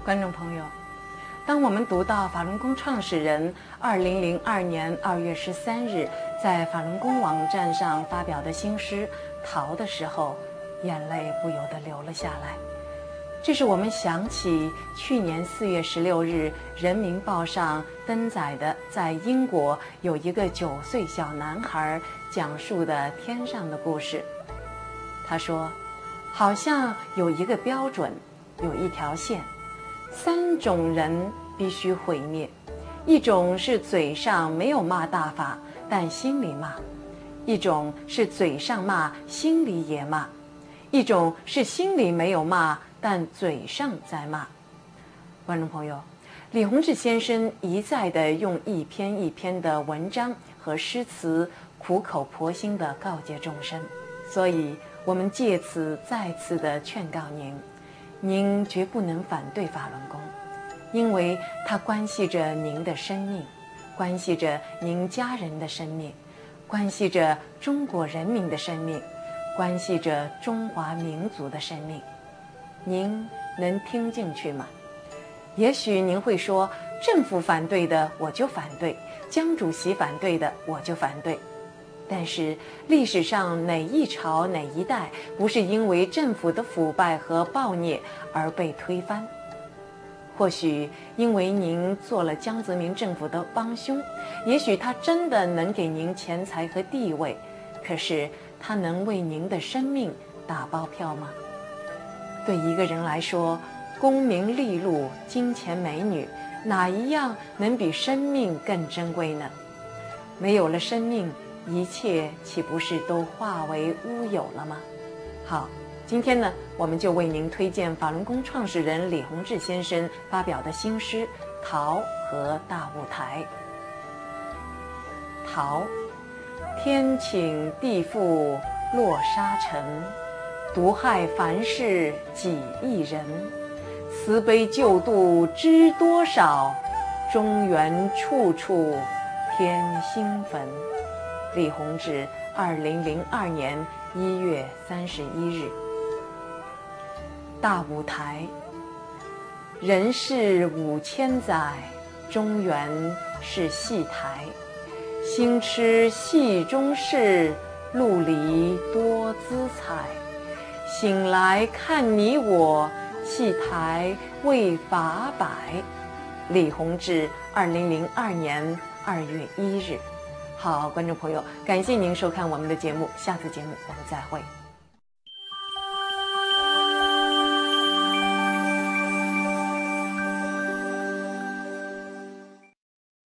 观众朋友，当我们读到法轮功创始人2002年2月13日在法轮功网站上发表的新诗《逃》的时候，眼泪不由得流了下来。这是我们想起去年4月16日《人民报》上登载的在英国有一个9岁小男孩讲述的天上的故事。他说，好像有一个标准，有一条线，3种人必须毁灭。一种是嘴上没有骂大法，但心里骂；一种是嘴上骂，心里也骂；一种是心里没有骂，但嘴上在骂。观众朋友，李洪志先生一再地用一篇一篇的文章和诗词苦口婆心地告诫众生，所以我们借此再次地劝告您绝不能反对法轮功，因为它关系着您的生命，关系着您家人的生命，关系着中国人民的生命，关系着中华民族的生命。您能听进去吗？也许您会说，政府反对的我就反对，江主席反对的我就反对。但是历史上哪一朝哪一代不是因为政府的腐败和暴虐而被推翻？或许因为您做了江泽民政府的帮凶，也许他真的能给您钱财和地位，可是他能为您的生命打包票吗？对一个人来说，功名利禄、金钱美女，哪一样能比生命更珍贵呢？没有了生命，一切岂不是都化为乌有了吗？好，今天呢，我们就为您推荐法轮功创始人李洪志先生发表的新诗《逃》和《大舞台》。逃，天倾地覆落沙尘，毒害凡世几亿人，慈悲救度知多少，中原处处添新坟。李洪志2002年1月31日。大舞台，人世5000载，中原是戏台。心痴戏中事，路离多姿彩。醒来看你我，戏台为法摆。李洪志2002年2月1日。好，观众朋友，感谢您收看我们的节目，下次节目我们再会。